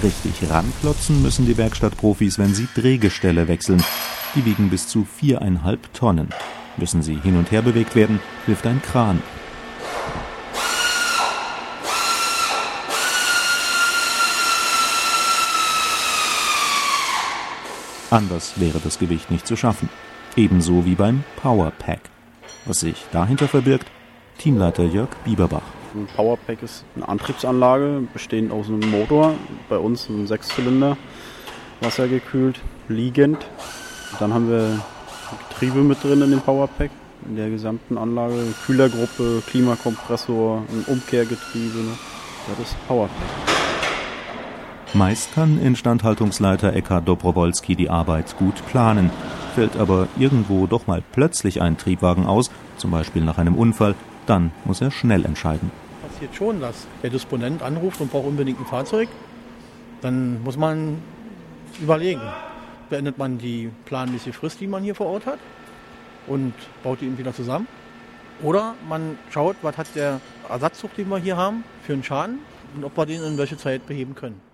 Richtig ranklotzen müssen die Werkstattprofis, wenn sie Drehgestelle wechseln. Die wiegen bis zu 4,5 Tonnen. Müssen sie hin und her bewegt werden, hilft ein Kran. Anders wäre das Gewicht nicht zu schaffen. Ebenso wie beim Powerpack. Was sich dahinter verbirgt, Teamleiter Jörg Bieberbach. Ein Powerpack ist eine Antriebsanlage, bestehend aus einem Motor, bei uns ein 6-Zylinder, wassergekühlt, liegend. Dann haben wir Getriebe mit drin in dem Powerpack, in der gesamten Anlage, Kühlergruppe, Klimakompressor, ein Umkehrgetriebe. Das ist Powerpack. Meist kann Instandhaltungsleiter Eckhard Dobrowolski die Arbeit gut planen. Fällt aber irgendwo doch mal plötzlich ein Triebwagen aus, zum Beispiel nach einem Unfall, dann muss er schnell entscheiden. Passiert schon, dass der Disponent anruft und braucht unbedingt ein Fahrzeug. Dann muss man überlegen, beendet man die planmäßige Frist, die man hier vor Ort hat und baut die wieder zusammen. Oder man schaut, was hat der Ersatzzug, den wir hier haben, für einen Schaden und ob wir den in welche Zeit beheben können.